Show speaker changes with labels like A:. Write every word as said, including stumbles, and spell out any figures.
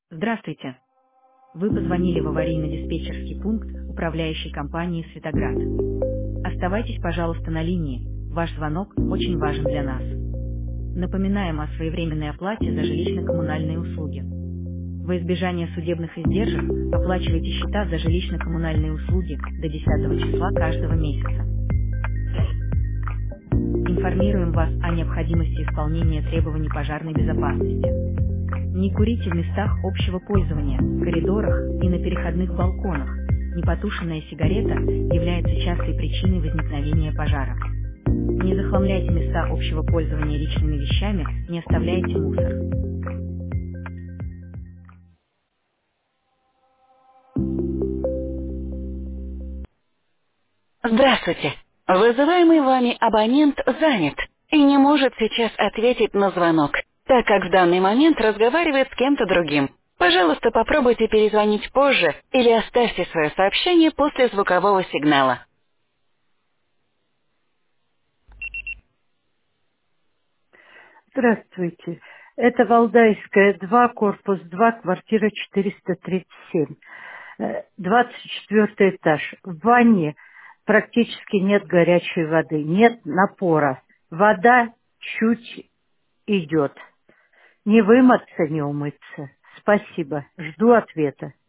A: Здравствуйте. Вы позвонили в аварийно-диспетчерский пункт управляющей компании «Светоград». Оставайтесь, пожалуйста, на линии. Ваш звонок очень важен для нас. Напоминаем о своевременной оплате за жилищно-коммунальные услуги. Во избежание судебных издержек оплачивайте счета за жилищно-коммунальные услуги до десятого числа каждого месяца. Информируем вас о необходимости исполнения требований пожарной безопасности. Не курите в местах общего пользования, коридорах и на переходных балконах. Непотушенная сигарета является частой причиной возникновения пожара. Не захламляйте места общего пользования личными вещами, не оставляйте мусор.
B: Здравствуйте. Вызываемый вами абонент занят и не может сейчас ответить на звонок, так как в данный момент разговаривает с кем-то другим. Пожалуйста, попробуйте перезвонить позже или оставьте свое сообщение после звукового сигнала.
C: Здравствуйте. Это Валдайская, два, корпус два, квартира четыреста тридцать семь. Э, двадцать четвёртый этаж. В ванне практически нет горячей воды, нет напора. Вода чуть идет. Не вымыться, не умыться. Спасибо. Жду ответа.